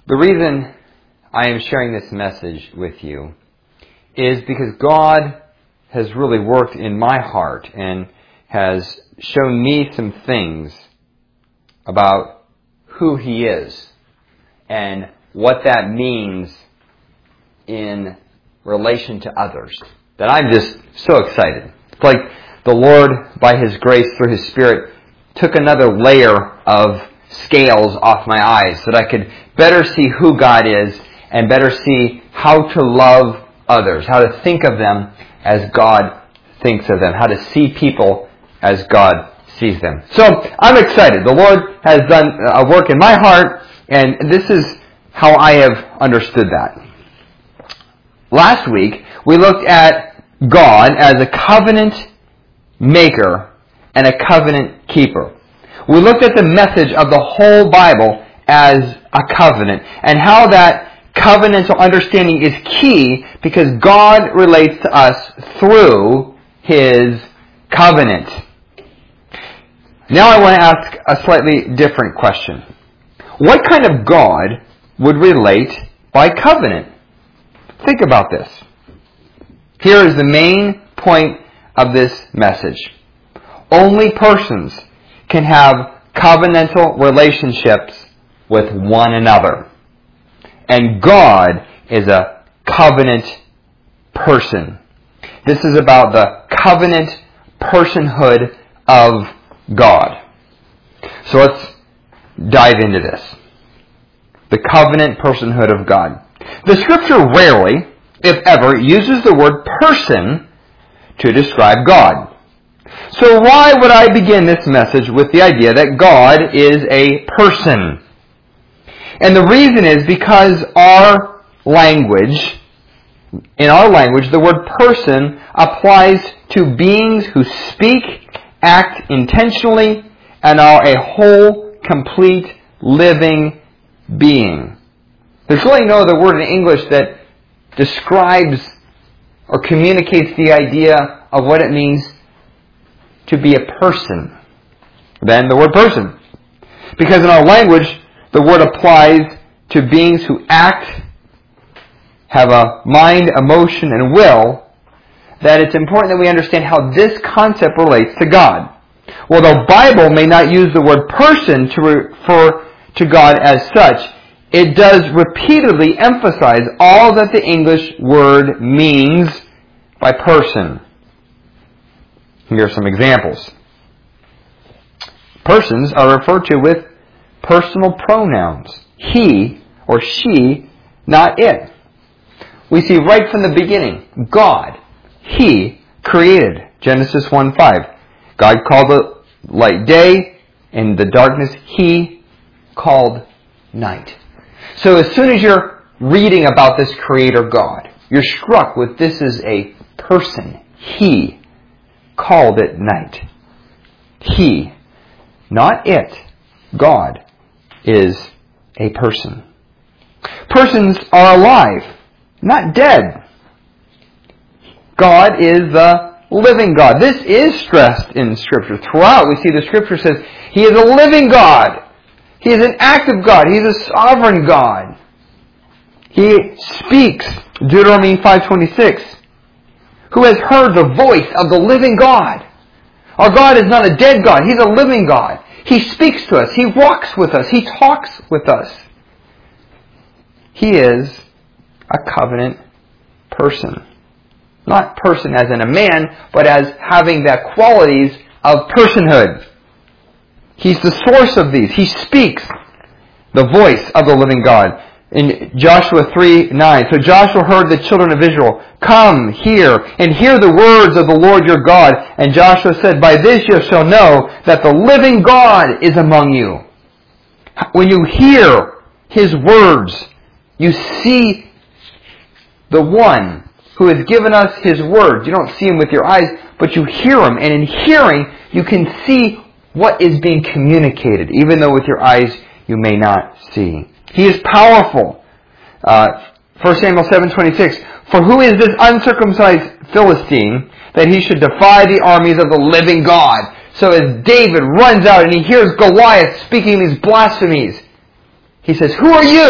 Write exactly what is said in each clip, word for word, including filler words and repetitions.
The reason I am sharing this message with you is because God has really worked in my heart and has shown me some things about who He is and what that means in relation to others, that I'm just so excited. It's like the Lord, by His grace, through His Spirit, took another layer of scales off my eyes so that I could better see who God is and better see how to love others, how to think of them as God thinks of them, how to see people as God sees them. So I'm excited. The Lord has done a work in my heart, and this is how I have understood that. Last week, we looked at God as a covenant maker and a covenant keeper. We looked at the message of the whole Bible as a covenant and how that covenantal understanding is key because God relates to us through His covenant. Now I want to ask a slightly different question. What kind of God would relate by covenant? Think about this. Here is the main point of this message. Only persons can have covenantal relationships with one another. And God is a covenant person. This is about the covenant personhood of God. So let's dive into this. The covenant personhood of God. The Scripture rarely, if ever, uses the word person to describe God. So why would I begin this message with the idea that God is a person? And the reason is because our language, in our language, the word person applies to beings who speak, act intentionally, and are a whole, complete, living being. There's really no other word in English that describes or communicates the idea of what it means to be a person than the word person. Because in our language, the word applies to beings who act, have a mind, emotion, and will, that it's important that we understand how this concept relates to God. Well, the Bible may not use the word person to refer to God as such, it does repeatedly emphasize all that the English word means by person. Here are some examples. Persons are referred to with personal pronouns. He or she, not it. We see right from the beginning, God, He created. Genesis one five. God called the light day, and the darkness He called night. So as soon as you're reading about this Creator God, you're struck with this is a person. He called it night. He, not it, God, is a person. Persons are alive, not dead. God is the living God. This is stressed in Scripture. Throughout, we see the Scripture says He is a living God. He is an active God. He is a sovereign God. He speaks. Deuteronomy five twenty-six. Who has heard the voice of the living God? Our God is not a dead God. He's a living God. He speaks to us. He walks with us. He talks with us. He is a covenant person. Not person as in a man, but as having the qualities of personhood. He's the source of these. He speaks the voice of the living God. In Joshua three nine, so Joshua heard the children of Israel, come, hear, and hear the words of the Lord your God. And Joshua said, by this you shall know that the living God is among you. When you hear His words, you see the one who has given us His words. You don't see Him with your eyes, but you hear Him. And in hearing, you can see what is being communicated, even though with your eyes you may not see. He is powerful. Uh, First Samuel seven twenty-six. For who is this uncircumcised Philistine that he should defy the armies of the living God? So as David runs out and he hears Goliath speaking these blasphemies, he says, who are you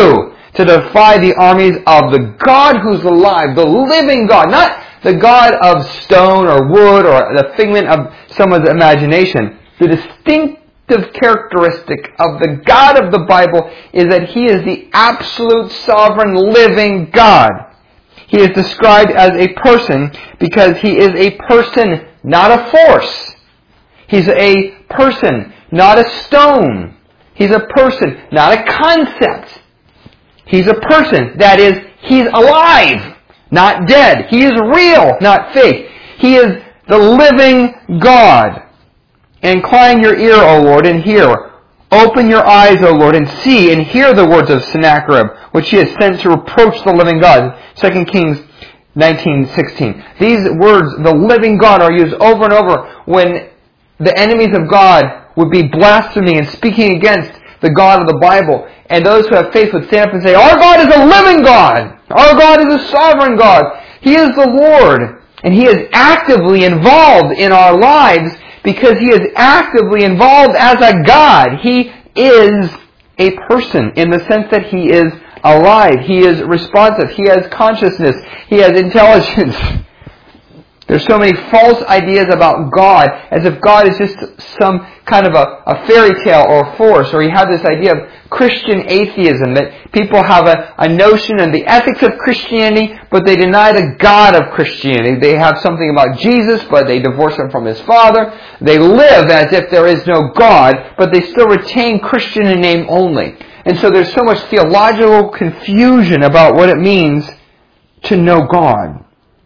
to defy the armies of the God who's alive, the living God, not the God of stone or wood or the figment of someone's imagination. The distinctive characteristic of the God of the Bible is that He is the absolute sovereign living God. He is described as a person because He is a person, not a force. He's a person, not a stone. He's a person, not a concept. He's a person. That is, He's alive, not dead. He is real, not fake. He is the living God. Incline your ear, O Lord, and hear. Open your eyes, O Lord, and see and hear the words of Sennacherib, which he has sent to reproach the living God. Second Kings nineteen sixteen. These words, the living God, are used over and over when the enemies of God would be blaspheming and speaking against the God of the Bible. And those who have faith would stand up and say, our God is a living God. Our God is a sovereign God. He is the Lord. And He is actively involved in our lives because He is actively involved as a God. He is a person in the sense that He is alive. He is responsive. He has consciousness. He has intelligence. There's so many false ideas about God, as if God is just some kind of a, a fairy tale or a force, or you have this idea of Christian atheism, that people have a, a notion of the ethics of Christianity, but they deny the God of Christianity. They have something about Jesus, but they divorce Him from His Father. They live as if there is no God, but they still retain Christian in name only. And so there's so much theological confusion about what it means to know God.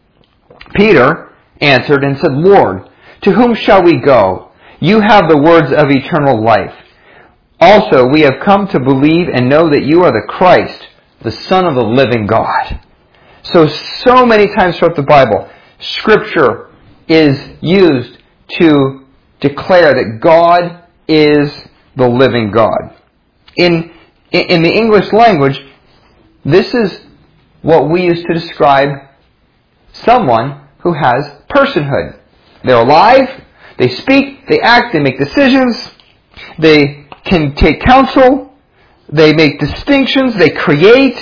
Peter answered and said, Lord, to whom shall we go? You have the words of eternal life. Also, we have come to believe and know that you are the Christ, the Son of the living God. So, so many times throughout the Bible, Scripture is used to declare that God is the living God. In, in the English language, this is what we use to describe someone who has personhood. They're alive, they speak, they act, they make decisions, they can take counsel, they make distinctions, they create,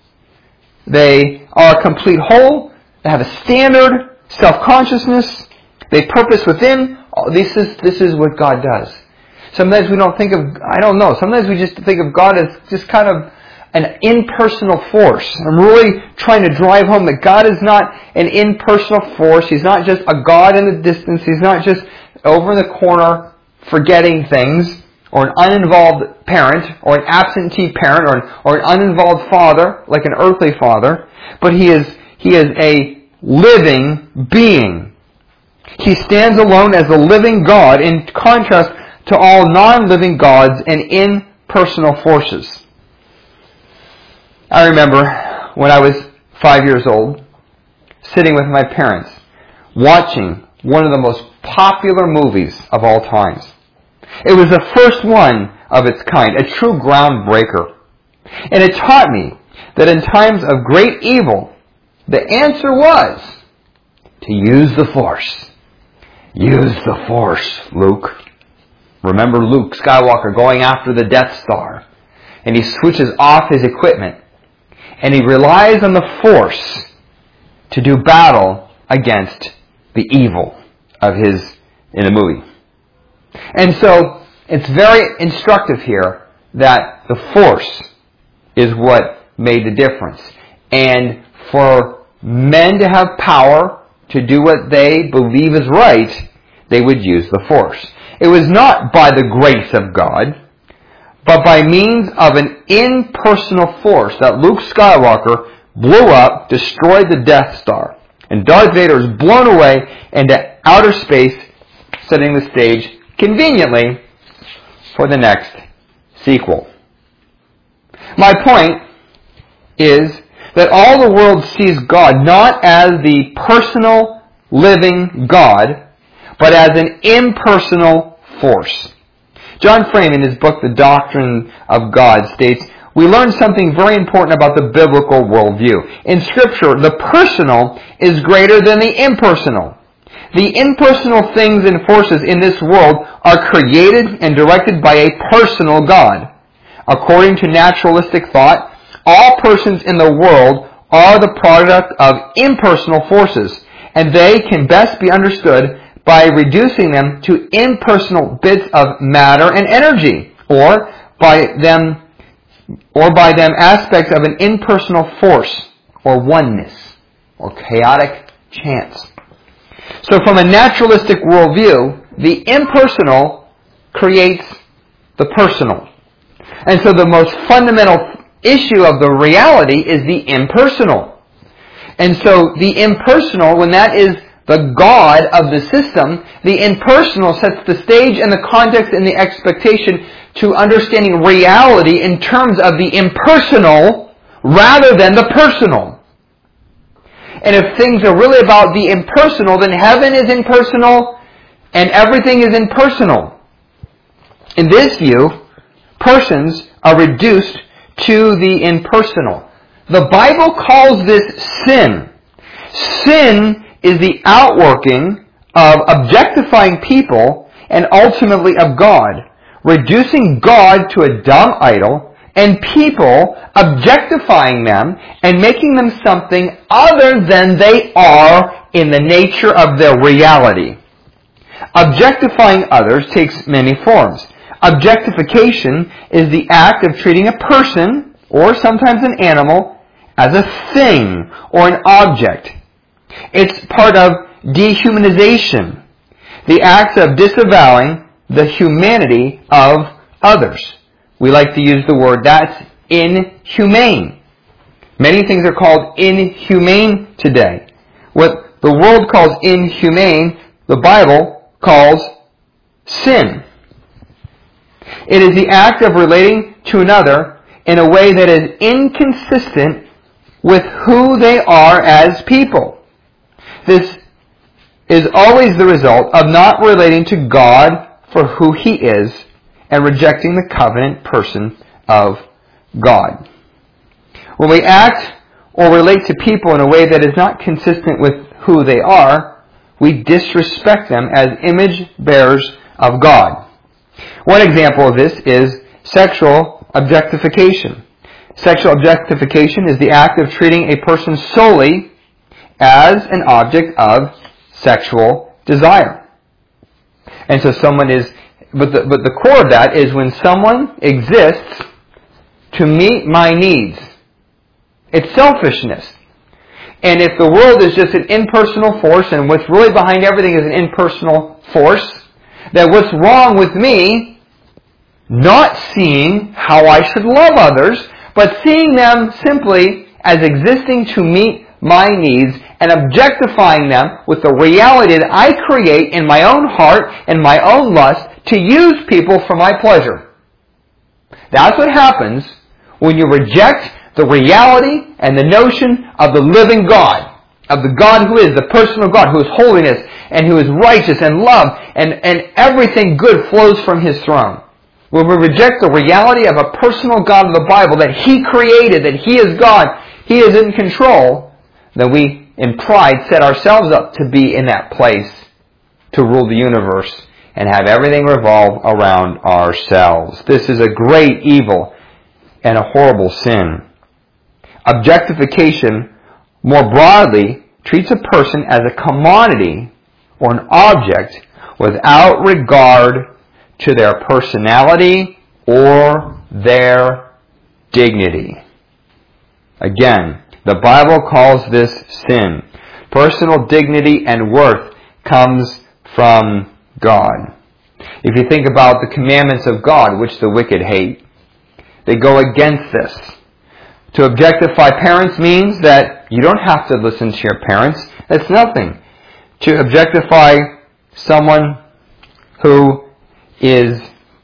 they are a complete whole, they have a standard, self-consciousness, they purpose within. This is, this is what God does. Sometimes we don't think of, I don't know, sometimes we just think of God as just kind of an impersonal force. I'm really trying to drive home that God is not an impersonal force. He's not just a God in the distance. He's not just over in the corner forgetting things, or an uninvolved parent, or an absentee parent, or an, or an uninvolved father, like an earthly father. But He is, He is a living being. He stands alone as the living God in contrast to all non-living gods and impersonal forces. I remember when I was five years old, sitting with my parents, watching one of the most popular movies of all times. It was the first one of its kind, a true groundbreaker. And it taught me that in times of great evil, the answer was to use the Force. Use the Force, Luke. Remember Luke Skywalker going after the Death Star, and he switches off his equipment. And he relies on the Force to do battle against the evil of his, in the movie. And so, it's very instructive here that the Force is what made the difference. And for men to have power to do what they believe is right, they would use the Force. It was not by the grace of God, but by means of an impersonal force that Luke Skywalker blew up, destroyed the Death Star. And Darth Vader is blown away into outer space, setting the stage conveniently for the next sequel. My point is that all the world sees God not as the personal, living God, but as an impersonal force. John Frame, in his book, The Doctrine of God, states, we learn something very important about the biblical worldview. In Scripture, the personal is greater than the impersonal. The impersonal things and forces in this world are created and directed by a personal God. According to naturalistic thought, all persons in the world are the product of impersonal forces, and they can best be understood by reducing them to impersonal bits of matter and energy, or by them, or by them aspects of an impersonal force, or oneness, or chaotic chance. So from a naturalistic worldview, the impersonal creates the personal. And so the most fundamental issue of the reality is the impersonal. And so the impersonal, when that is the God of the system, the impersonal sets the stage and the context and the expectation to understanding reality in terms of the impersonal rather than the personal. And if things are really about the impersonal, then heaven is impersonal and everything is impersonal. In this view, persons are reduced to the impersonal. The Bible calls this sin. Sin is the outworking of objectifying people and ultimately of God, reducing God to a dumb idol, and people objectifying them and making them something other than they are in the nature of their reality. Objectifying others takes many forms. Objectification is the act of treating a person, or sometimes an animal, as a thing or an object. It's part of dehumanization, the act of disavowing the humanity of others. We like to use the word that's inhumane. Many things are called inhumane today. What the world calls inhumane, the Bible calls sin. It is the act of relating to another in a way that is inconsistent with who they are as people. This is always the result of not relating to God for who He is and rejecting the covenant person of God. When we act or relate to people in a way that is not consistent with who they are, we disrespect them as image bearers of God. One example of this is sexual objectification. Sexual objectification is the act of treating a person solely as an object of sexual desire. And so someone is, but the, but the core of that is when someone exists to meet my needs. It's selfishness. And if the world is just an impersonal force, and what's really behind everything is an impersonal force, that what's wrong with me not seeing how I should love others, but seeing them simply as existing to meet my needs and objectifying them with the reality that I create in my own heart and my own lust to use people for my pleasure. That's what happens when you reject the reality and the notion of the living God, of the God who is the personal God, who is holiness and who is righteous and love, and, and everything good flows from His throne. When we reject the reality of a personal God of the Bible, that He created, that He is God, He is in control, then we, in pride, set ourselves up to be in that place to rule the universe and have everything revolve around ourselves. This is a great evil and a horrible sin. Objectification, more broadly, treats a person as a commodity or an object without regard to their personality or their dignity. Again, the Bible calls this sin. Personal dignity and worth comes from God. If you think about the commandments of God, which the wicked hate, they go against this. To objectify parents means that you don't have to listen to your parents. That's nothing. To objectify someone who is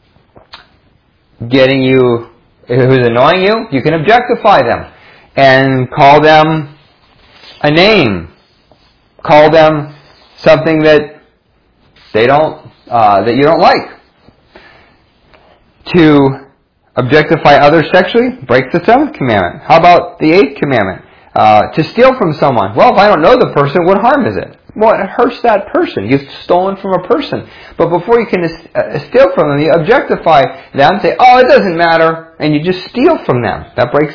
getting you, who's annoying you, you can objectify them and call them a name. Call them something that they don't, uh, that you don't like. To objectify others sexually breaks the seventh commandment. How about the eighth commandment? Uh, to steal from someone. Well, if I don't know the person, what harm is it? Well, it hurts that person. You've stolen from a person. But before you can uh, steal from them, you objectify them, say, oh, it doesn't matter, and you just steal from them. That breaks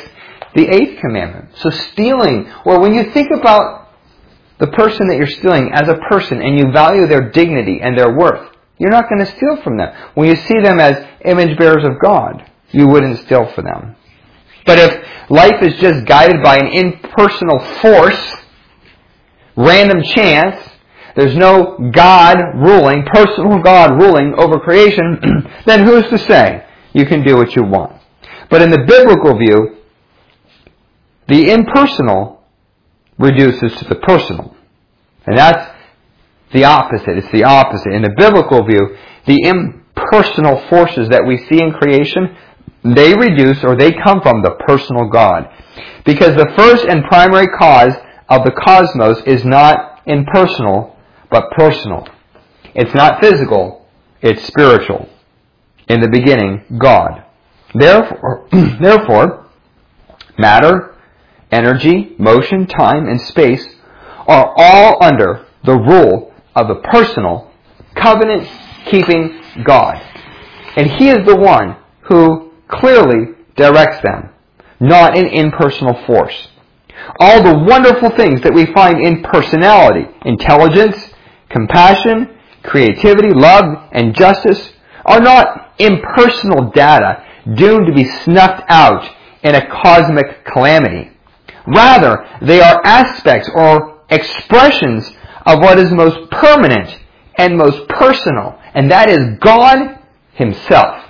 the eighth commandment. So stealing, or when you think about the person that you're stealing as a person and you value their dignity and their worth, you're not going to steal from them. When you see them as image bearers of God, you wouldn't steal from them. But if life is just guided by an impersonal force, random chance, there's no God ruling, personal God ruling over creation, then who's to say you can do what you want? But in the biblical view, the impersonal reduces to the personal. And that's the opposite. It's the opposite. In the biblical view, the impersonal forces that we see in creation, they reduce or they come from the personal God. Because the first and primary cause of the cosmos is not impersonal, but personal. It's not physical, it's spiritual. In the beginning, God. Therefore, therefore, matter, energy, motion, time, and space are all under the rule of the personal, covenant-keeping God. And He is the one who clearly directs them, not an impersonal force. All the wonderful things that we find in personality, intelligence, compassion, creativity, love, and justice are not impersonal data doomed to be snuffed out in a cosmic calamity. Rather, they are aspects or expressions of what is most permanent and most personal, and that is God Himself.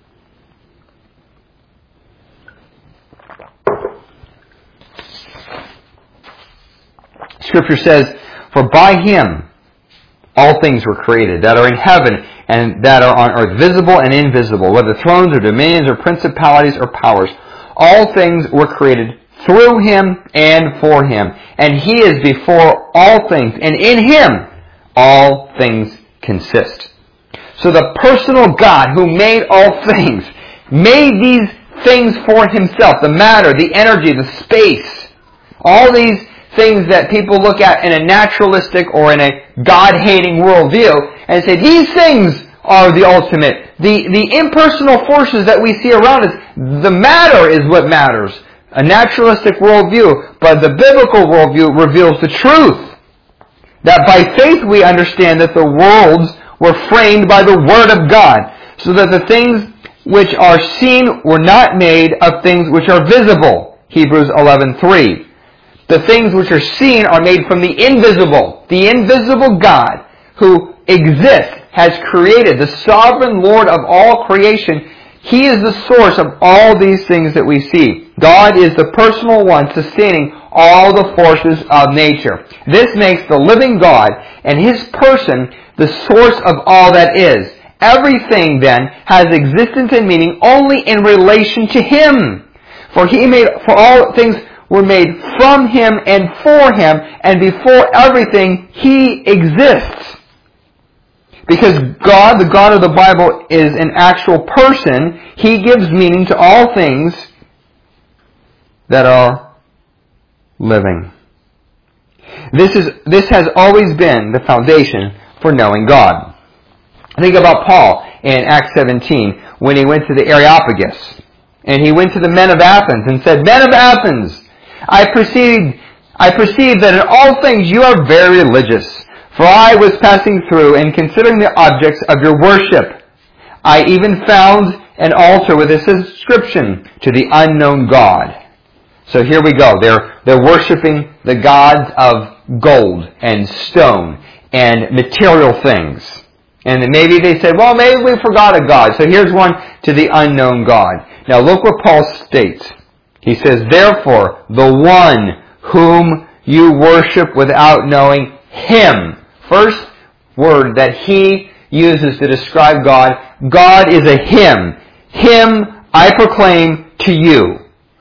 Scripture says, "For by Him all things were created, that are in heaven and that are on earth, visible and invisible, whether thrones or dominions or principalities or powers. All things were created through Him and for Him. And He is before all things, and in Him all things consist." So the personal God who made all things, made these things for Himself. The matter, the energy, the space. All these things that people look at in a naturalistic or in a God-hating worldview and say, these things are the ultimate. The, the impersonal forces that we see around us, the matter is what matters. A naturalistic worldview, but the biblical worldview reveals the truth. That by faith we understand that the worlds were framed by the Word of God, so that the things which are seen were not made of things which are visible. Hebrews eleven three. The things which are seen are made from the invisible. The invisible God who exists, has created, the sovereign Lord of all creation. He is the source of all these things that we see. God is the personal one sustaining all the forces of nature. This makes the living God and His person the source of all that is. Everything then has existence and meaning only in relation to Him. For He made, for all things were made from Him and for Him, and before everything He exists. Because God, the God of the Bible, is an actual person, He gives meaning to all things that are living. This is this has always been the foundation for knowing God. Think about Paul in Acts seventeen when he went to the Areopagus. And he went to the men of Athens and said, "Men of Athens, I perceive, I perceive that in all things you are very religious. For I was passing through and considering the objects of your worship. I even found an altar with this inscription, to the unknown God." So here we go. They're, they're worshiping the gods of gold and stone and material things. And maybe they said, well, maybe we forgot a God. So here's one, to the unknown God. Now look what Paul states. He says, "Therefore, the one whom you worship without knowing Him." First word that he uses to describe God, God is a Him. Him I proclaim to you.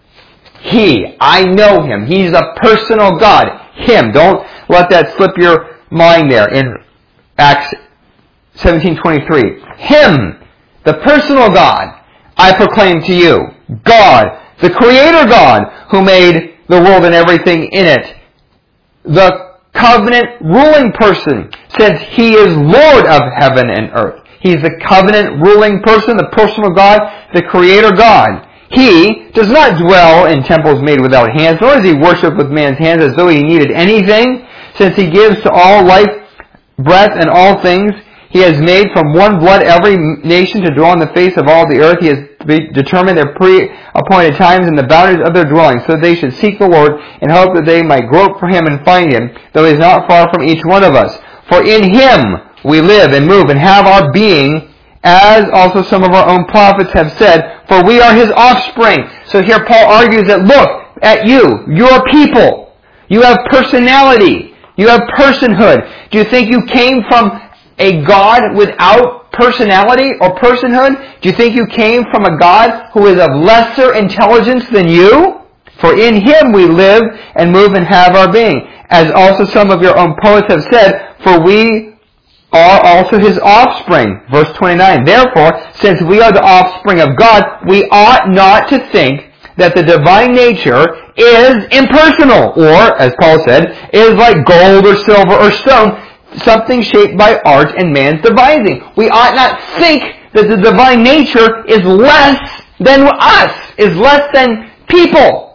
He, I know Him. He's a personal God. Him. Don't let that slip your mind there in Acts seventeen twenty-three. Him, the personal God, I proclaim to you. God, the Creator God, who made the world and everything in it. The covenant ruling person, since He is Lord of heaven and earth. He's the covenant ruling person, the personal God, the Creator God. He does not dwell in temples made without hands, nor does he worship with man's hands as though he needed anything, since he gives to all life, breath, and all things. He has made from one blood every nation to dwell on the face of all the earth. He has determined their pre-appointed times and the boundaries of their dwelling, so they should seek the Lord and hope that they might grope for him and find him, though he is not far from each one of us. For in him we live and move and have our being, as also some of our own prophets have said, for we are his offspring. So here Paul argues that, look at you, your people. You have personality. You have personhood. Do you think you came from a God without personality or personhood? Do you think you came from a God who is of lesser intelligence than you? For in him we live and move and have our being. As also some of your own poets have said, for we are also his offspring. Verse twenty-nine. Therefore, since we are the offspring of God, we ought not to think that the divine nature is impersonal, or, as Paul said, is like gold or silver or stone, something shaped by art and man's devising. We ought not think that the divine nature is less than us, is less than people.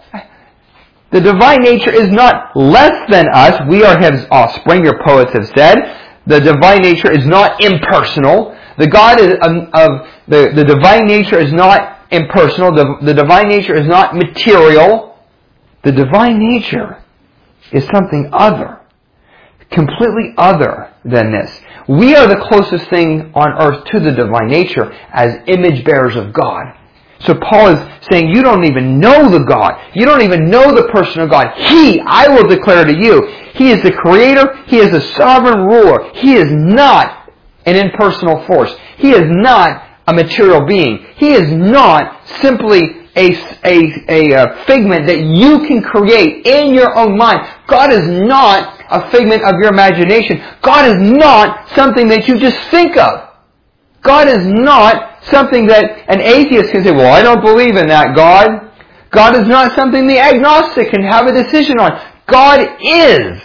The divine nature is not less than us. We are his offspring, your poets have said. The divine nature is not impersonal. The God is, um, of the, the divine nature is not impersonal. The, the divine nature is not material. The divine nature is something other. Completely other than this. We are the closest thing on earth to the divine nature as image bearers of God. So Paul is saying, you don't even know the God. You don't even know the person of God. He, I will declare to you, he is the creator. He is the sovereign ruler. He is not an impersonal force. He is not a material being. He is not simply a, a, a figment that you can create in your own mind. God is not a figment of your imagination. God is not something that you just think of. God is not something that an atheist can say, well, I don't believe in that God. God is not something the agnostic can have a decision on. God is.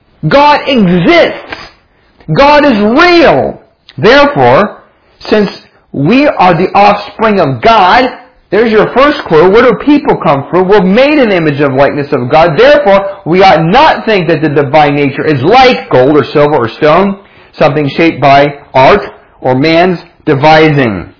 God exists. God is real. Therefore, since we are the offspring of God, there's your first clue. Where do people come from? We're made in the image of likeness of God. Therefore, we ought not think that the divine nature is like gold or silver or stone, something shaped by art or man's devising.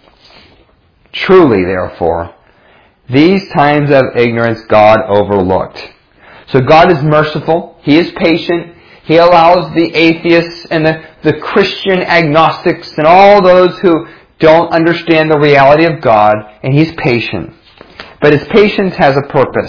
Truly, therefore, these times of ignorance God overlooked. So God is merciful. He is patient. He allows the atheists and the, the Christian agnostics and all those who don't understand the reality of God, and He's patient. But His patience has a purpose.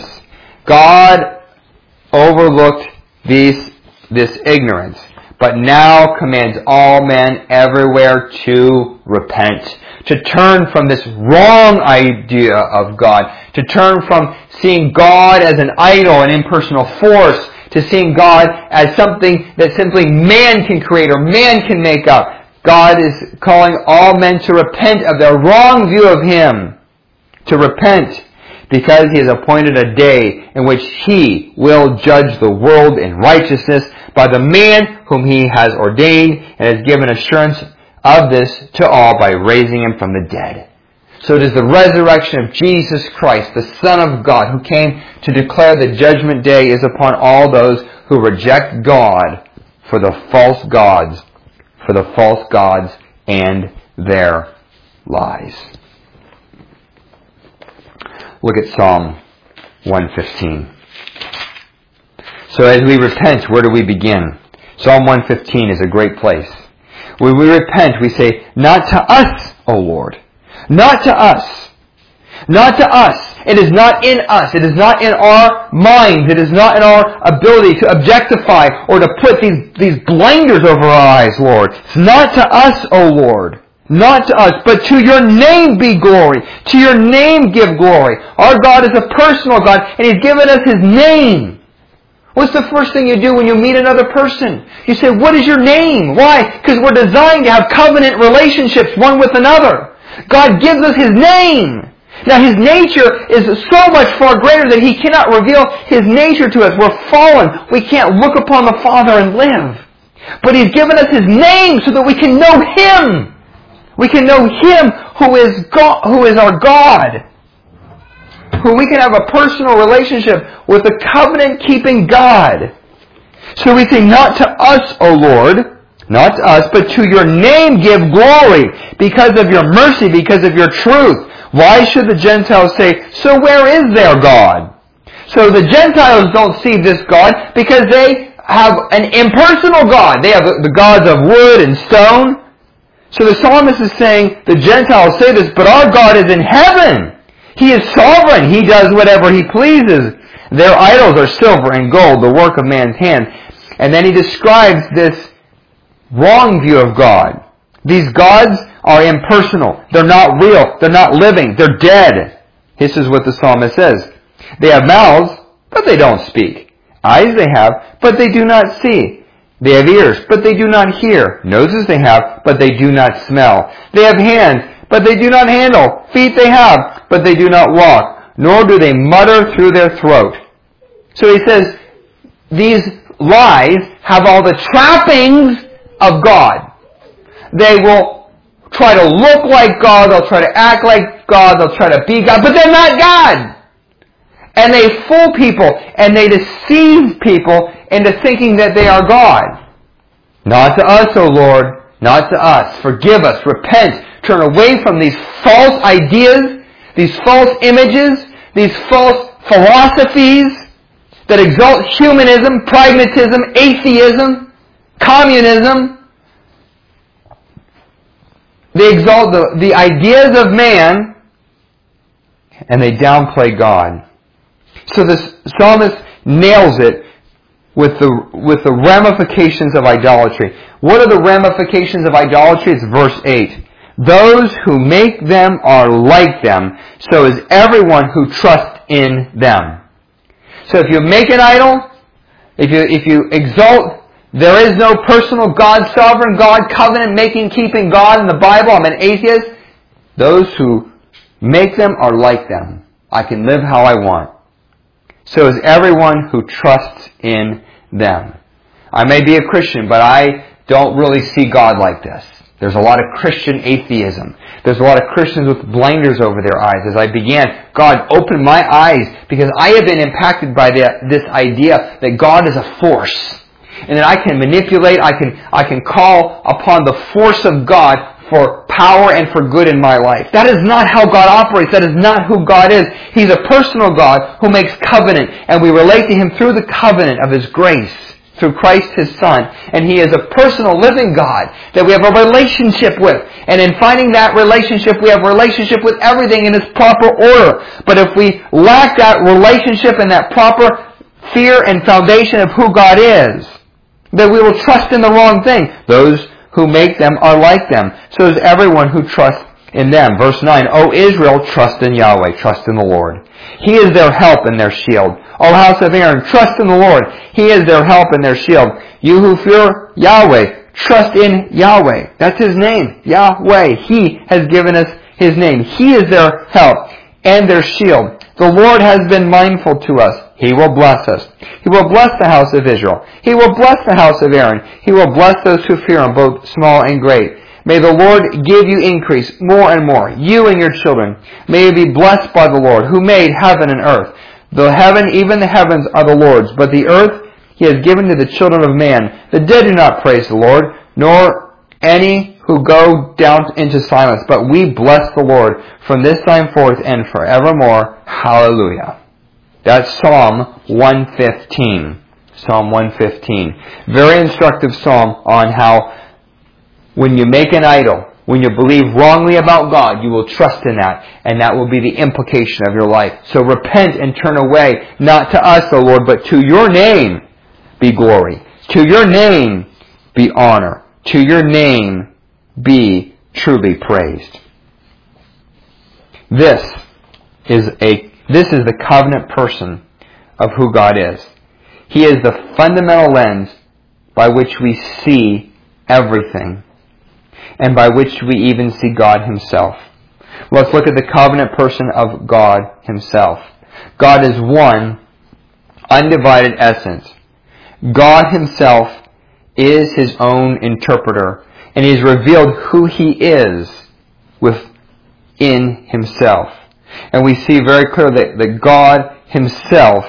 God overlooked these, this ignorance, but now commands all men everywhere to repent, to turn from this wrong idea of God, to turn from seeing God as an idol, an impersonal force, to seeing God as something that simply man can create or man can make up. God is calling all men to repent of their wrong view of Him, to repent, because He has appointed a day in which He will judge the world in righteousness by the man whom He has ordained, and has given assurance of this to all by raising Him from the dead. So it is the resurrection of Jesus Christ, the Son of God, who came to declare the judgment day is upon all those who reject God for the false gods, for the false gods and their lies. Look at Psalm one fifteen. So as we repent, where do we begin? Psalm one fifteen is a great place. When we repent, we say, not to us, O Lord. Not to us. Not to us. It is not in us. It is not in our minds. It is not in our ability to objectify or to put these, these blinders over our eyes, Lord. It's not to us, O Lord. Not to us, but to your name be glory. To your name give glory. Our God is a personal God, and He's given us His name. What's the first thing you do when you meet another person? You say, what is your name? Why? Because we're designed to have covenant relationships one with another. God gives us His name. Now His nature is so much far greater that He cannot reveal His nature to us. We're fallen. We can't look upon the Father and live. But He's given us His name so that we can know Him. We can know Him who is God, who is our God. who we can have a personal relationship with a covenant-keeping God. So we say, not to us, O Lord, not to us, but to your name give glory, because of your mercy, because of your truth. Why should the Gentiles say, so where is their God? So the Gentiles don't see this God because they have an impersonal God. They have the gods of wood and stone. So the psalmist is saying, the Gentiles say this, but our God is in heaven. He is sovereign. He does whatever He pleases. Their idols are silver and gold, the work of man's hand. And then he describes this wrong view of God. These gods are impersonal. They're not real. They're not living. They're dead. This is what the psalmist says. They have mouths, but they don't speak. Eyes they have, but they do not see. They have ears, but they do not hear. Noses they have, but they do not smell. They have hands, but they do not handle. Feet they have, but they do not walk. Nor do they mutter through their throat. So he says, these lies have all the trappings of God. They will try to look like God. They'll try to act like God. They'll try to be God, but they're not God. And they fool people, and they deceive people into thinking that they are God. Not to us, O Lord, not to us. Forgive us, repent, turn away from these false ideas, these false images, these false philosophies that exalt humanism, pragmatism, atheism, communism. They exalt the, the ideas of man, and they downplay God. So this psalmist nails it with the with the ramifications of idolatry. What are the ramifications of idolatry? It's verse eight. Those who make them are like them, so is everyone who trusts in them. So if you make an idol, if you if you exalt, there is no personal God, sovereign God, covenant-making, keeping God in the Bible. I'm an atheist. Those who make them are like them. I can live how I want. So is everyone who trusts in them. I may be a Christian, but I don't really see God like this. There's a lot of Christian atheism. There's a lot of Christians with blinders over their eyes. As I began, God opened my eyes because I have been impacted by the, this idea that God is a force. And that I can manipulate, I can, I can call upon the force of God for power and for good in my life. That is not how God operates. That is not who God is. He's a personal God who makes covenant, and we relate to Him through the covenant of His grace, through Christ His Son. And He is a personal living God that we have a relationship with. And in finding that relationship, we have a relationship with everything in its proper order. But if we lack that relationship and that proper fear and foundation of who God is, then we will trust in the wrong thing. Those who make them are like them. So is everyone who trusts in them. Verse nine, O Israel, trust in Yahweh, trust in the Lord. He is their help and their shield. O house of Aaron, trust in the Lord. He is their help and their shield. You who fear Yahweh, trust in Yahweh. That's His name, Yahweh. He has given us His name. He is their help and their shield. The Lord has been mindful to us. He will bless us. He will bless the house of Israel. He will bless the house of Aaron. He will bless those who fear Him, both small and great. May the Lord give you increase more and more, you and your children. May you be blessed by the Lord, who made heaven and earth. The heaven, even the heavens, are the Lord's, but the earth He has given to the children of man. The dead do not praise the Lord, nor any who go down into silence. But we bless the Lord from this time forth and forevermore. Hallelujah. That's Psalm one fifteen. Psalm one fifteen. Very instructive psalm on how when you make an idol, when you believe wrongly about God, you will trust in that, and that will be the implication of your life. So repent and turn away, not to us, O Lord, but to your name be glory. To your name be honor. To your name be truly praised. This is a this is the covenant person of who God is. He is the fundamental lens by which we see everything, and by which we even see God Himself. Let's look at the covenant person of God Himself. God is one undivided essence. God Himself is His own interpreter, and He has revealed who He is within Himself. And we see very clearly that, that God Himself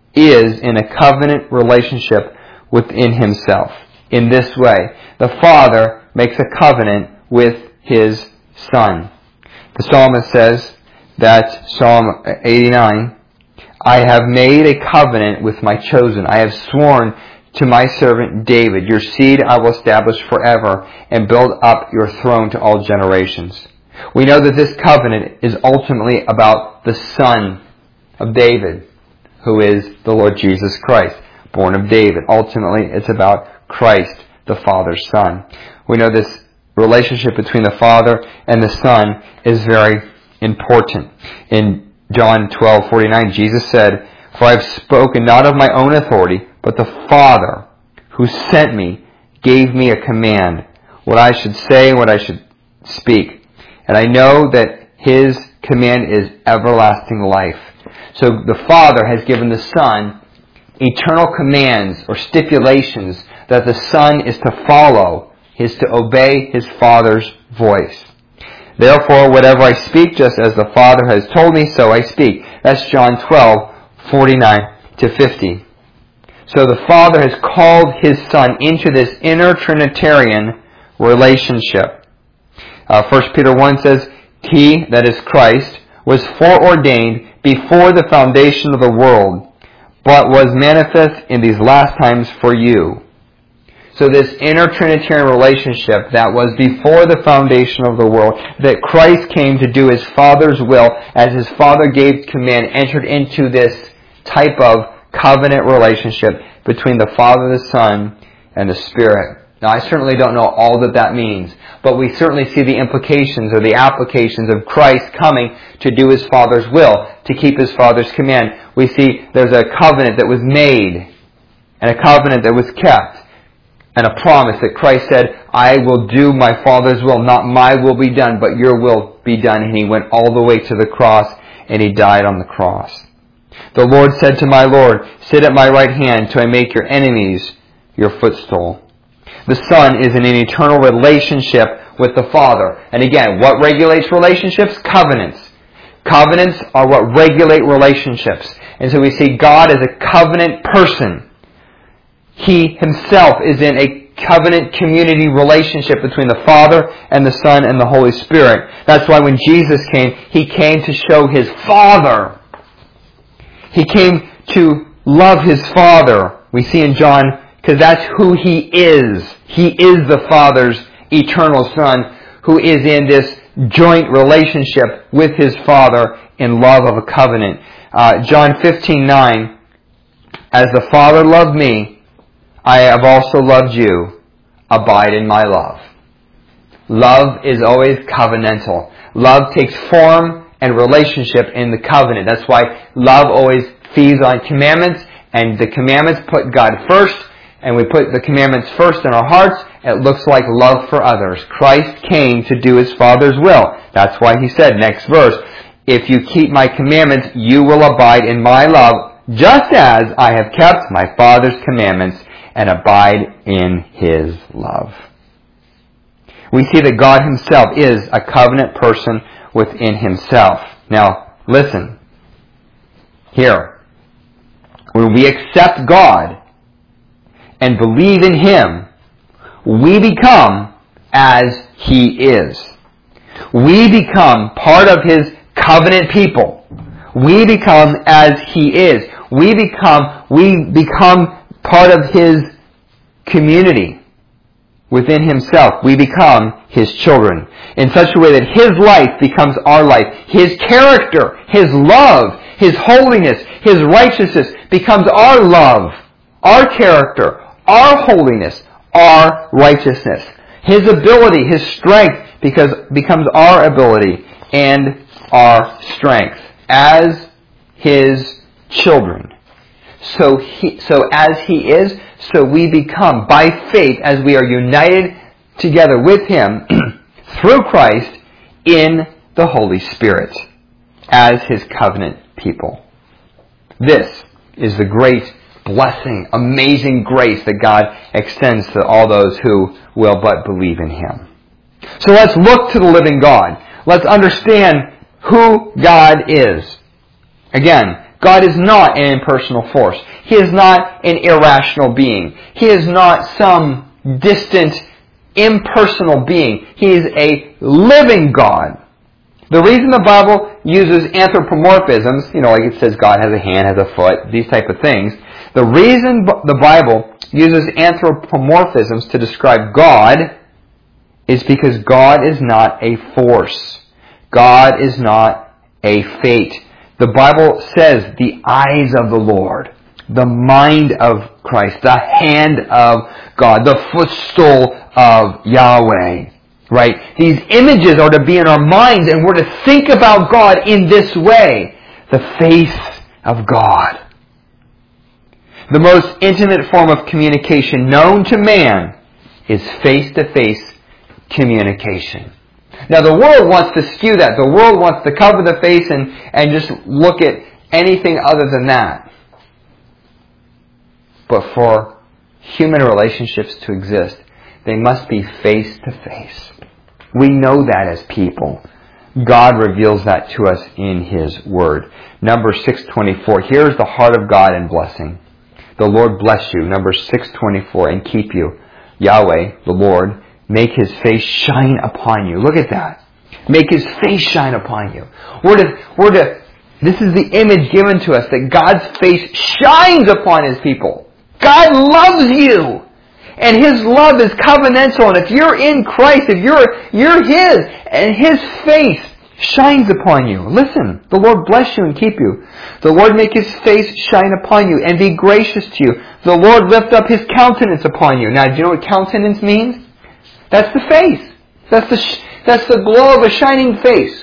is in a covenant relationship within Himself. In this way, the Father makes a covenant with His Son. The psalmist says that, Psalm eighty-nine, I have made a covenant with my chosen. I have sworn to my servant David, your seed I will establish forever and build up your throne to all generations. We know that this covenant is ultimately about the Son of David, who is the Lord Jesus Christ, born of David. Ultimately, it's about Christ, the Father's Son. We know this relationship between the Father and the Son is very important. In John twelve forty-nine, Jesus said, For I have spoken not of my own authority, but the Father who sent me gave me a command, what I should say and what I should speak. And I know that His command is everlasting life. So the Father has given the Son eternal commands or stipulations that the Son is to follow, is to obey His Father's voice. Therefore, whatever I speak, just as the Father has told me, so I speak. That's John twelve forty-nine to fifty. So the Father has called His Son into this inner Trinitarian relationship. Uh, First Peter one says, He, that is Christ, was foreordained before the foundation of the world, but was manifest in these last times for you. So this inner Trinitarian relationship that was before the foundation of the world, that Christ came to do His Father's will, as His Father gave command, entered into this type of covenant relationship between the Father, the Son, and the Spirit. Now, I certainly don't know all that that means, but we certainly see the implications or the applications of Christ coming to do His Father's will, to keep His Father's command. We see there's a covenant that was made, and a covenant that was kept, and a promise that Christ said, I will do my Father's will, not my will be done, but your will be done. And He went all the way to the cross, and He died on the cross. The Lord said to my Lord, Sit at my right hand till I make your enemies your footstool. The Son is in an eternal relationship with the Father. And again, what regulates relationships? Covenants. Covenants are what regulate relationships. And so we see God as a covenant person. He Himself is in a covenant community relationship between the Father and the Son and the Holy Spirit. That's why when Jesus came, He came to show His Father. He came to love His Father. We see in John, because that's who He is. He is the Father's eternal Son, who is in this joint relationship with His Father in love of a covenant. Uh, John fifteen nine, As the Father loved me, I have also loved you. Abide in my love. Love is always covenantal. Love takes form and relationship in the covenant. That's why love always feeds on commandments, and the commandments put God first, and we put the commandments first in our hearts. It looks like love for others. Christ came to do His Father's will. That's why He said, next verse, If you keep my commandments, you will abide in my love, just as I have kept my Father's commandments and abide in His love. We see that God Himself is a covenant person within Himself. Now, listen. Here. When we accept God and believe in Him, we become as He is. We become part of His covenant people. We become as He is. We become, we become part of His community within Himself. We become His children in such a way that His life becomes our life. His character, His love, His holiness, His righteousness becomes our love, our character, our holiness, our righteousness. His ability, His strength because becomes our ability and our strength as His children. So he, so as He is, so we become by faith as we are united together with Him through Christ in the Holy Spirit as His covenant people. This is the great blessing, amazing grace that God extends to all those who will but believe in Him. So let's look to the living God. Let's understand who God is. Again, God is not an impersonal force. He is not an irrational being. He is not some distant, impersonal being. He is a living God. The reason the Bible uses anthropomorphisms, you know, like it says God has a hand, has a foot, these type of things, the reason the Bible uses anthropomorphisms to describe God is because God is not a force. God is not a fate. The Bible says the eyes of the Lord, the mind of Christ, the hand of God, the footstool of Yahweh. Right? These images are to be in our minds, and we're to think about God in this way. The face of God. The most intimate form of communication known to man is face-to-face communication. Now the world wants to skew that. The world wants to cover the face and, and just look at anything other than that. But for human relationships to exist, they must be face-to-face. We know that as people. God reveals that to us in His Word. Numbers six twenty-four. Here is the heart of God in blessing. The Lord bless you. Numbers six twenty-four. And keep you. Yahweh, the Lord, make His face shine upon you. Look at that. Make His face shine upon you. We're to, we're to, this is the image given to us, that God's face shines upon His people. God loves you. And His love is covenantal. And if you're in Christ, if you're, you're His, and His face shines upon you. Listen, the Lord bless you and keep you. The Lord make His face shine upon you and be gracious to you. The Lord lift up His countenance upon you. Now, do you know what countenance means? That's the face. That's the, that's the glow of a shining face.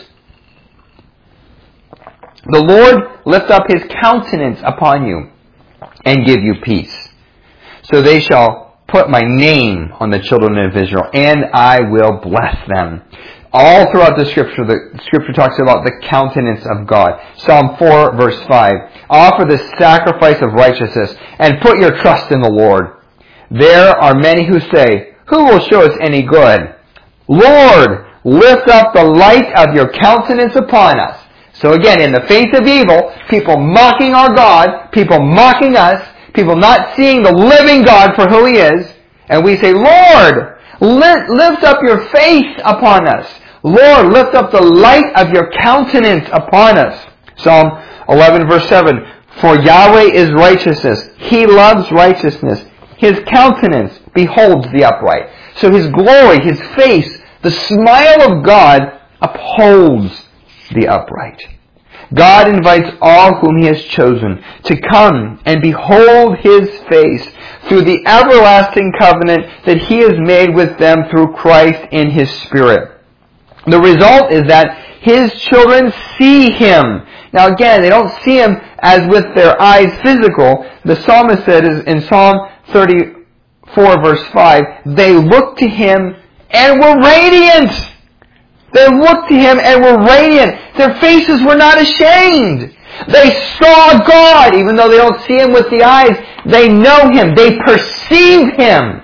The Lord lift up His countenance upon you and give you peace. So they shall put my name on the children of Israel, and I will bless them. All throughout the Scripture, the Scripture talks about the countenance of God. Psalm four, verse five. Offer the sacrifice of righteousness, and put your trust in the Lord. There are many who say, who will show us any good? Lord, lift up the light of your countenance upon us. So again, in the face of evil, people mocking our God, people mocking us, people not seeing the living God for who He is, and we say, Lord, lift, lift up your face upon us. Lord, lift up the light of your countenance upon us. Psalm eleven, verse seven. For Yahweh is righteousness. He loves righteousness. His countenance beholds the upright. So His glory, His face, the smile of God upholds the upright. God invites all whom He has chosen to come and behold His face through the everlasting covenant that He has made with them through Christ in His Spirit. The result is that His children see Him. Now again, they don't see Him as with their eyes physical. The psalmist said in Psalm thirty-four verse five, they looked to Him and were radiant. They looked to Him and were radiant. Their faces were not ashamed. They saw God, even though they don't see Him with the eyes. They know Him. They perceive Him.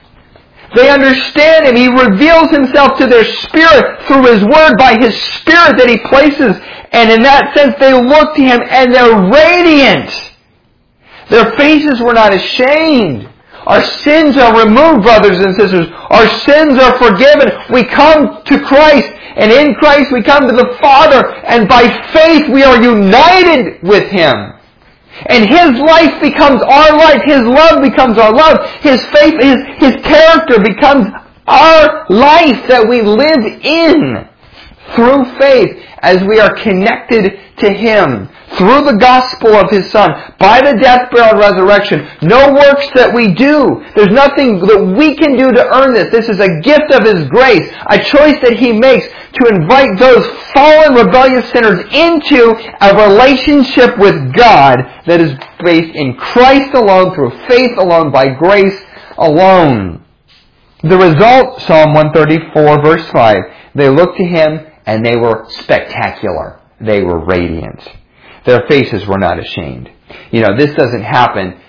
They understand Him. He reveals Himself to their spirit through His Word by His Spirit that He places. And in that sense, they look to Him and they're radiant. Their faces were not ashamed. Our sins are removed, brothers and sisters. Our sins are forgiven. We come to Christ, and in Christ we come to the Father, and by faith we are united with Him. And His life becomes our life. His love becomes our love. His faith, His, His character becomes our life that we live in through faith as we are connected to Him. Through the gospel of His Son, by the death, burial, and resurrection. No works that we do. There's nothing that we can do to earn this. This is a gift of His grace, a choice that He makes to invite those fallen, rebellious sinners into a relationship with God that is based in Christ alone, through faith alone, by grace alone. The result, Psalm one thirty-four, verse five, they looked to Him and they were spectacular. They were radiant. Their faces were not ashamed. You know, this doesn't happen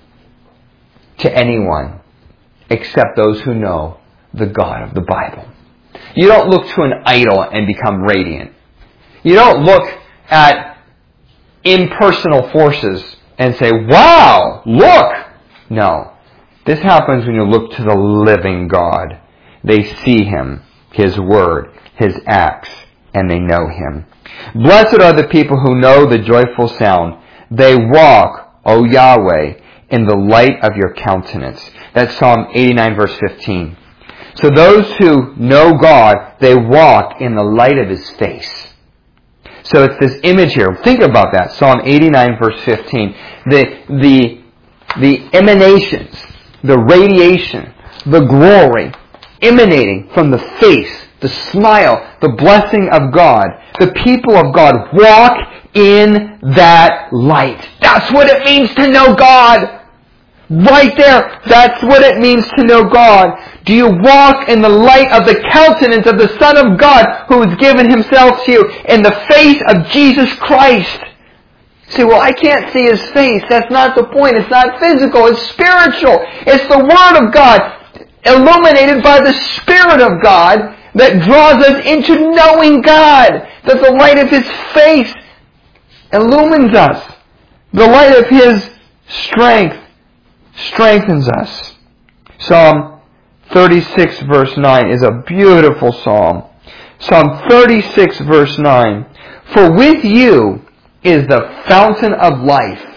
to anyone except those who know the God of the Bible. You don't look to an idol and become radiant. You don't look at impersonal forces and say, wow, look. No. This happens when you look to the living God. They see Him, His Word, His acts, and they know Him. Blessed are the people who know the joyful sound. They walk, O Yahweh, in the light of your countenance. That's Psalm eighty-nine, verse fifteen. So those who know God, they walk in the light of His face. So it's this image here. Think about that. Psalm eighty-nine, verse fifteen. The, the, the emanations, the radiation, the glory emanating from the face, the smile, the blessing of God. The people of God walk in that light. That's what it means to know God. Right there. That's what it means to know God. Do you walk in the light of the countenance of the Son of God who has given Himself to you in the face of Jesus Christ? You say, well, I can't see His face. That's not the point. It's not physical. It's spiritual. It's the Word of God illuminated by the Spirit of God that draws us into knowing God. That the light of His face illumines us. The light of His strength strengthens us. Psalm thirty-six verse nine is a beautiful psalm. Psalm thirty-six verse nine. For with you is the fountain of life.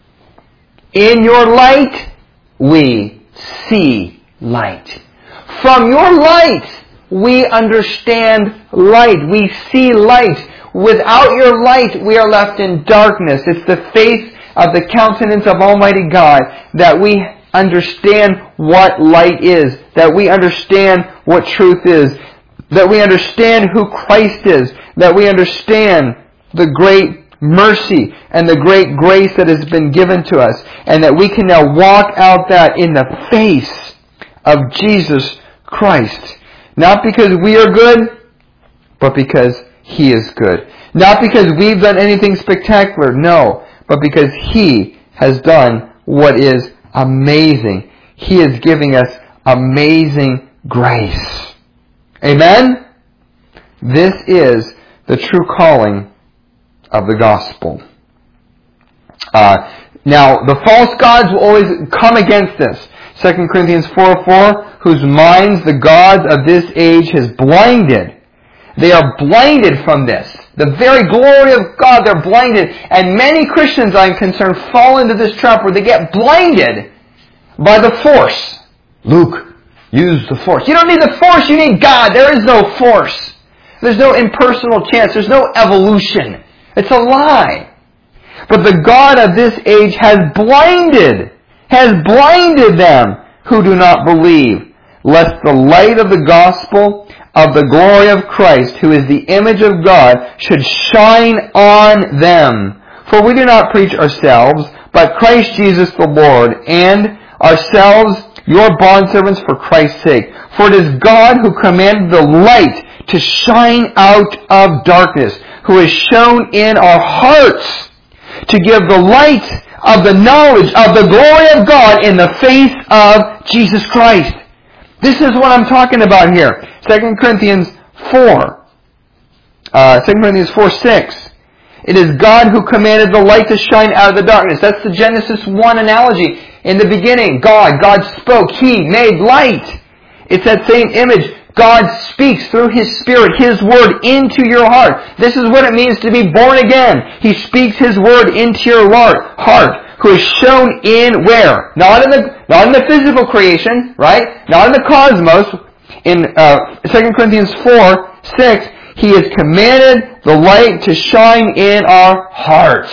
In your light we see light. From your light we understand light. We see light. Without your light we are left in darkness. It's the face of the countenance of Almighty God that we understand what light is, that we understand what truth is, that we understand who Christ is, that we understand the great mercy and the great grace that has been given to us, and that we can now walk out that in the face of Jesus Christ. Not because we are good, but because He is good. Not because we've done anything spectacular, no, but because He has done what is amazing. He is giving us amazing grace. Amen? This is the true calling of the gospel. Uh, now, the false gods will always come against this. Second Corinthians four four, whose minds the gods of this age has blinded. They are blinded from this. The very glory of God, they're blinded. And many Christians, I'm concerned, fall into this trap where they get blinded by the force. Luke, use the force. You don't need the force, you need God. There is no force. There's no impersonal chance. There's no evolution. It's a lie. But the God of this age has blinded, has blinded them who do not believe, lest the light of the gospel of the glory of Christ, who is the image of God, should shine on them. For we do not preach ourselves, but Christ Jesus the Lord, and ourselves your bondservants for Christ's sake. For it is God who commanded the light to shine out of darkness, who has shone in our hearts to give the light of the knowledge of the glory of God in the face of Jesus Christ. This is what I'm talking about here. Second Corinthians four. Uh, Second Corinthians four six. It is God who commanded the light to shine out of the darkness. That's the Genesis one analogy. In the beginning, God, God spoke. He made light. It's that same image. God speaks through His Spirit, His Word into your heart. This is what it means to be born again. He speaks His Word into your heart, who is shown in where? Not in the, not in the physical creation, right? Not in the cosmos. In uh, Second Corinthians four six, He has commanded the light to shine in our hearts.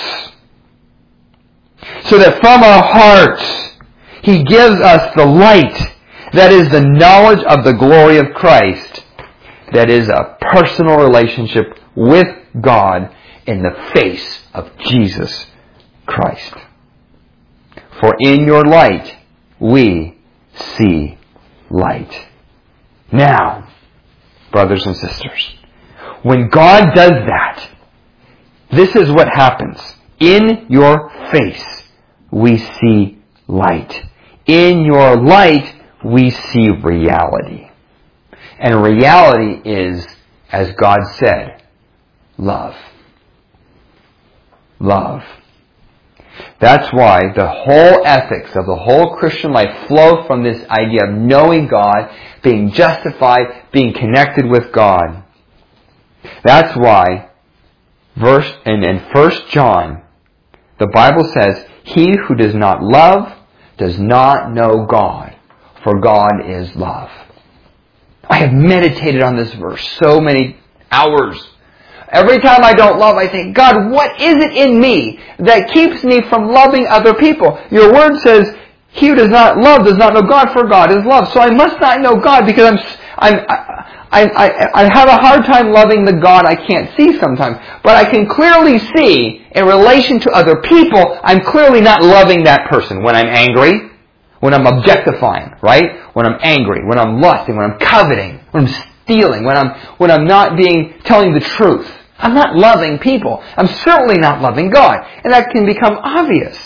So that from our hearts, He gives us the light that is the knowledge of the glory of Christ. That is a personal relationship with God in the face of Jesus Christ. For in your light, we see light. Now, brothers and sisters, when God does that, this is what happens. In your face, we see light. In your light, we see reality. And reality is, as God said, love. Love. That's why the whole ethics of the whole Christian life flow from this idea of knowing God, being justified, being connected with God. That's why verse in, in First John, the Bible says, "He who does not love does not know God, for God is love." I have meditated on this verse so many hours. Every time I don't love, I think, God, what is it in me that keeps me from loving other people? Your word says, "He who does not love does not know God, for God is love." So I must not know God because I'm, I'm, I, I, I have a hard time loving the God I can't see sometimes. But I can clearly see, in relation to other people, I'm clearly not loving that person when I'm angry, when I'm objectifying, right? When I'm angry, when I'm lusting, when I'm coveting, when I'm stealing, when I'm when I'm not being telling the truth. I'm not loving people. I'm certainly not loving God. And that can become obvious.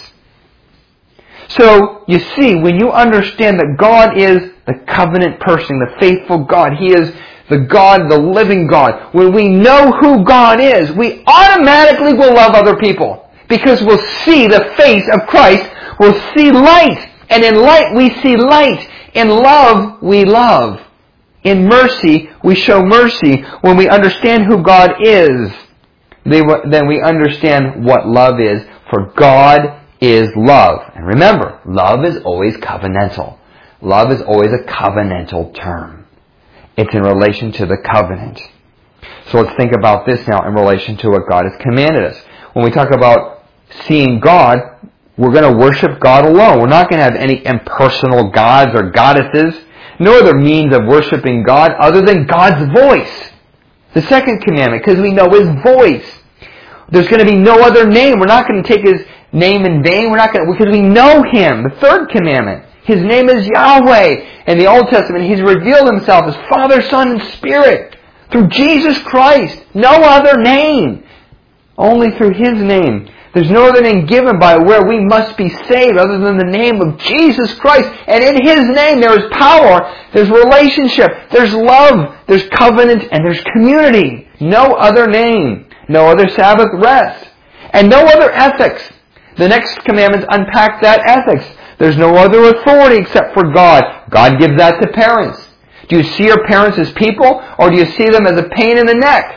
So, you see, when you understand that God is the covenant person, the faithful God, He is the God, the living God, when we know who God is, we automatically will love other people. Because we'll see the face of Christ, we'll see light. And in light, we see light. In love, we love. In mercy, we show mercy. When we understand who God is, then we understand what love is. For God is love. And remember, love is always covenantal. Love is always a covenantal term. It's in relation to the covenant. So let's think about this now in relation to what God has commanded us. When we talk about seeing God, we're going to worship God alone. We're not going to have any impersonal gods or goddesses. No other means of worshiping God other than God's voice. The second commandment, because we know His voice. There's going to be no other name. We're not going to take His name in vain. We're not going to, because we know Him. The third commandment, His name is Yahweh. In the Old Testament, He's revealed Himself as Father, Son, and Spirit through Jesus Christ. No other name. Only through His name. There's no other name given by where we must be saved other than the name of Jesus Christ. And in His name there is power, there's relationship, there's love, there's covenant, and there's community. No other name. No other Sabbath rest. And no other ethics. The next commandments unpack that ethics. There's no other authority except for God. God gives that to parents. Do you see your parents as people, or do you see them as a pain in the neck?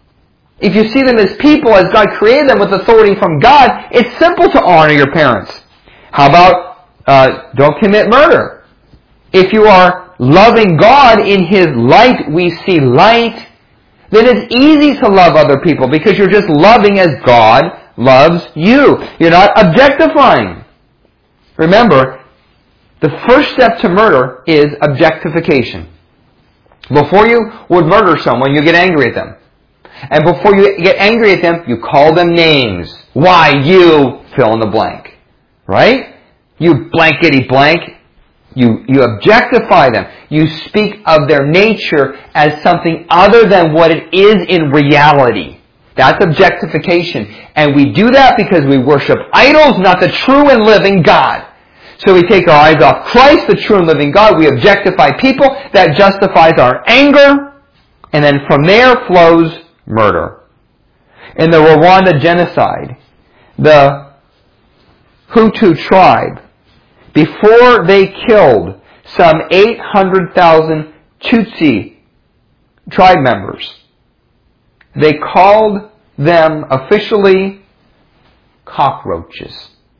If you see them as people, as God created them with authority from God, it's simple to honor your parents. How about uh, don't commit murder? If you are loving God in His light, we see light, then it's easy to love other people because you're just loving as God loves you. You're not objectifying. Remember, the first step to murder is objectification. Before you would murder someone, you get angry at them. And before you get angry at them, you call them names. Why you fill in the blank. Right? You blankety blank. You, you objectify them. You speak of their nature as something other than what it is in reality. That's objectification. And we do that because we worship idols, not the true and living God. So we take our eyes off Christ, the true and living God. We objectify people. That justifies our anger. And then from there flows murder. In the Rwanda genocide, the Hutu tribe, before they killed some eight hundred thousand Tutsi tribe members, they called them officially cockroaches.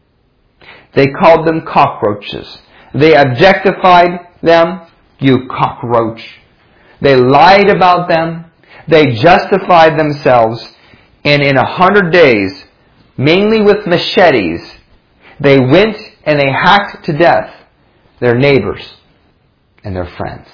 They called them cockroaches. They objectified them, you cockroach. They lied about them. They justified themselves, and in a hundred days, mainly with machetes, they went and they hacked to death their neighbors and their friends.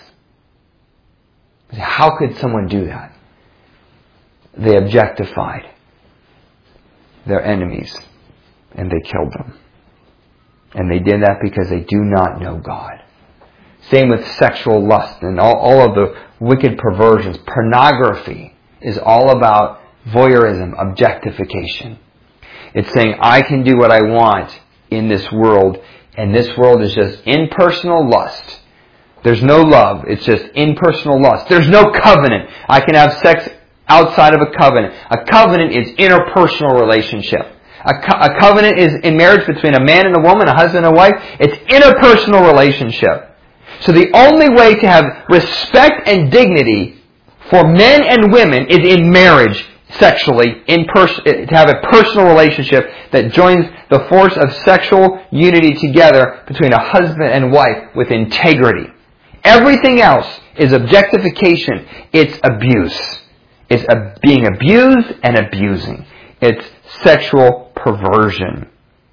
How could someone do that? They objectified their enemies, and they killed them. And they did that because they do not know God. Same with sexual lust and all, all of the wicked perversions. Pornography is all about voyeurism, objectification. It's saying, I can do what I want in this world, and this world is just impersonal lust. There's no love. It's just impersonal lust. There's no covenant. I can have sex outside of a covenant. A covenant is interpersonal relationship. A, co- a covenant is in marriage between a man and a woman, a husband and a wife. It's interpersonal relationship. So the only way to have respect and dignity for men and women is in marriage, sexually, in pers- to have a personal relationship that joins the force of sexual unity together between a husband and wife with integrity. Everything else is objectification. It's abuse. It's a, being abused and abusing. It's sexual perversion.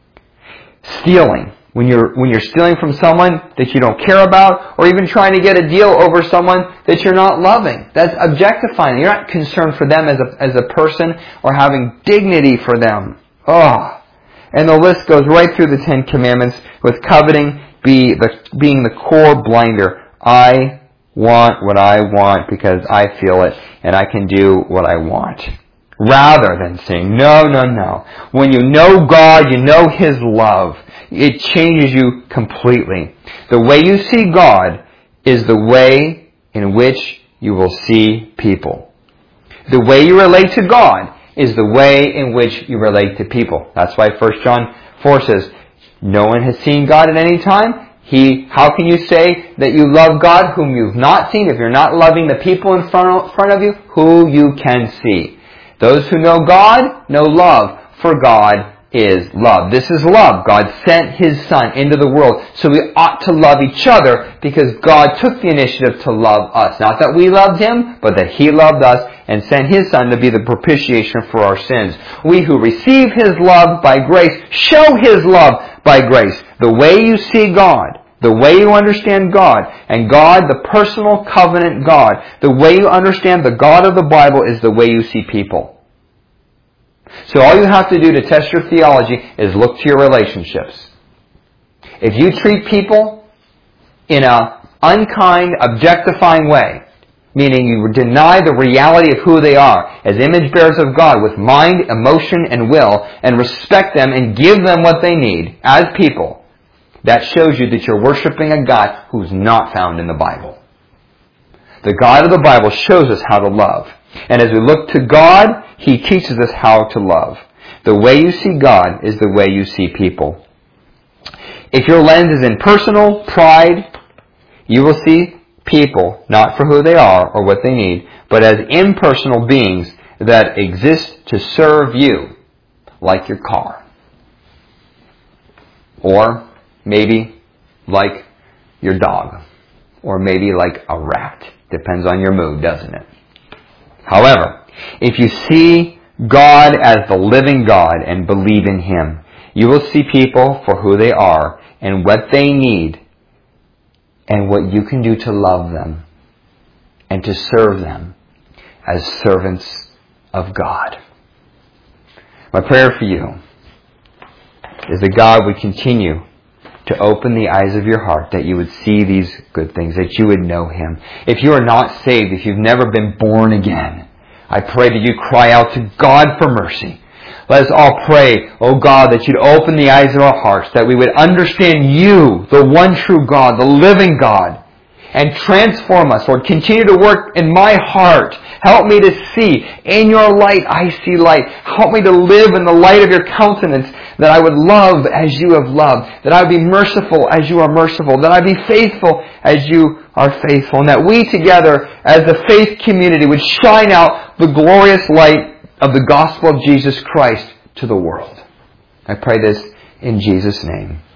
Stealing. When you're, when you're stealing from someone that you don't care about, or even trying to get a deal over someone that you're not loving. That's objectifying. You're not concerned for them as a, as a person or having dignity for them. Oh. And the list goes right through the Ten Commandments, with coveting be the, being the core blinder. I want what I want because I feel it, and I can do what I want. Rather than saying, no, no, no. When you know God, you know His love. It changes you completely. The way you see God is the way in which you will see people. The way you relate to God is the way in which you relate to people. That's why First John four says, no one has seen God at any time. He, how can you say that you love God whom you've not seen if you're not loving the people in front front of you who you can see? Those who know God know love, for God is love. This is love. God sent His Son into the world, so we ought to love each other because God took the initiative to love us. Not that we loved Him, but that He loved us and sent His Son to be the propitiation for our sins. We who receive His love by grace show His love by grace. The way you see God, the way you understand God, and God, the personal covenant God, the way you understand the God of the Bible is the way you see people. So all you have to do to test your theology is look to your relationships. If you treat people in an unkind, objectifying way, meaning you deny the reality of who they are as image bearers of God with mind, emotion, and will, and respect them and give them what they need as people, that shows you that you're worshiping a God who's not found in the Bible. The God of the Bible shows us how to love. And as we look to God, He teaches us how to love. The way you see God is the way you see people. If your lens is in personal pride, you will see people not for who they are or what they need, but as impersonal beings that exist to serve you, like your car. Or maybe like your dog. Or maybe like a rat. Depends on your mood, doesn't it? However, if you see God as the living God and believe in Him, you will see people for who they are and what they need and what you can do to love them and to serve them as servants of God. My prayer for you is that God would continue to open the eyes of your heart, that you would see these good things, that you would know Him. If you are not saved, if you've never been born again, I pray that you cry out to God for mercy. Let us all pray, oh God, that you'd open the eyes of our hearts, that we would understand you, the one true God, the living God, and transform us. Lord, continue to work in my heart. Help me to see. In your light, I see light. Help me to live in the light of your countenance, that I would love as you have loved, that I would be merciful as you are merciful, that I would be faithful as you are faithful, and that we together as the faith community would shine out the glorious light of the gospel of Jesus Christ to the world. I pray this in Jesus' name.